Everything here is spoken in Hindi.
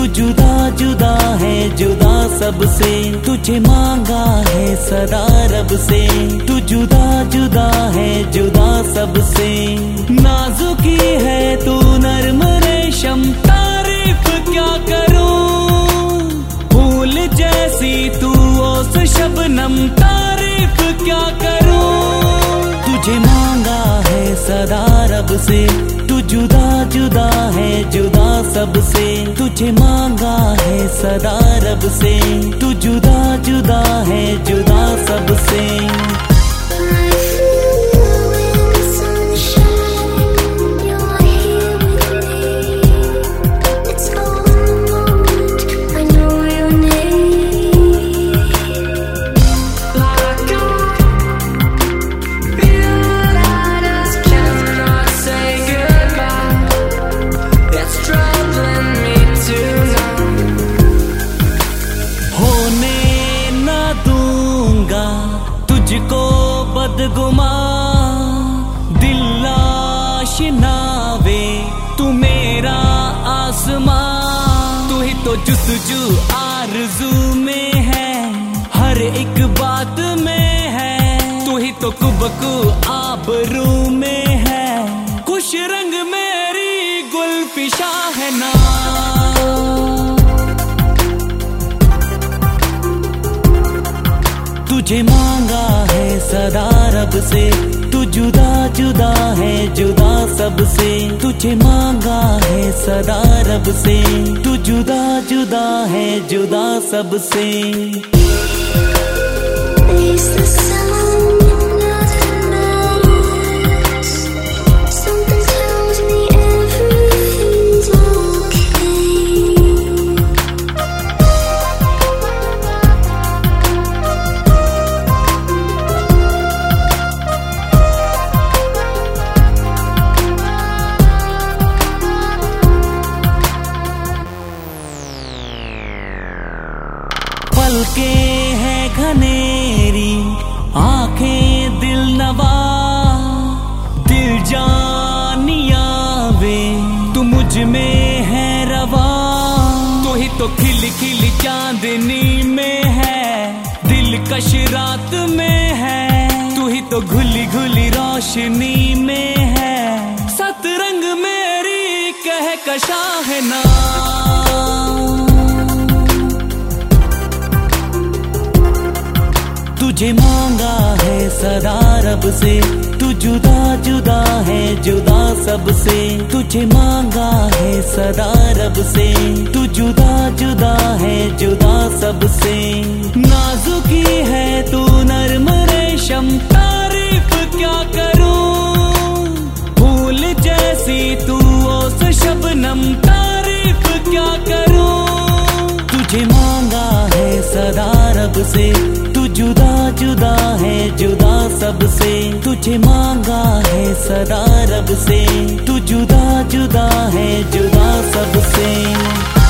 तू जुदा जुदा है जुदा सबसे, तुझे मांगा है सदा रब से। तू जुदा जुदा है जुदा सबसे, नाजुकी है तू नर्म रेशम, तारीफ क्या करूं, फूल जैसी तू ओस शबनम, तारीफ क्या करूं। तुझे मांगा है सदा रब से, तू जुदा जुदा है जुदा सबसे, तुझे मांगा है सदा रब से। तू जुदा जुदा है जुदा सबसे। तुझको बदगुमा दिल आशनावे, तू मेरा आसमां, तू ही तो जुस्तजू आरज़ू में है, हर एक बात में है, तू ही तो कुबकू आबरू में है, खुश रंग मेरी गुलफिशा है ना। तुझे मांगा है सदा रब से, तू जुदा जुदा है जुदा सबसे, तुझे मांगा है सदा रब से। तू जुदा जुदा है जुदा सबसे। पलकें है घनेरी, आंखें दिल नवा, दिल जानिया वे, तू मुझ में है रवा, तू ही तो खिली खिली चांदनी में है, दिलकश रात में है, तू ही तो घुली घुली रोशनी में है, सतरंग मेरी कहकशा है ना। तुझे मांगा है सदा रब से, तू जुदा जुदा है जुदा सबसे, तुझे मांगा है सदा रब से। तू जुदा जुदा है जुदा सबसे, नाजुकी है तू नर्म रेशम, तारीफ क्या करूं, फूल जैसी तू ओस शबनम, तारीफ क्या करूं। तुझे मांगा है सदा रब से, तू जुदा जुदा है जुदा सबसे, तुझे मांगा है सदा रब से। तू जुदा जुदा है जुदा सबसे।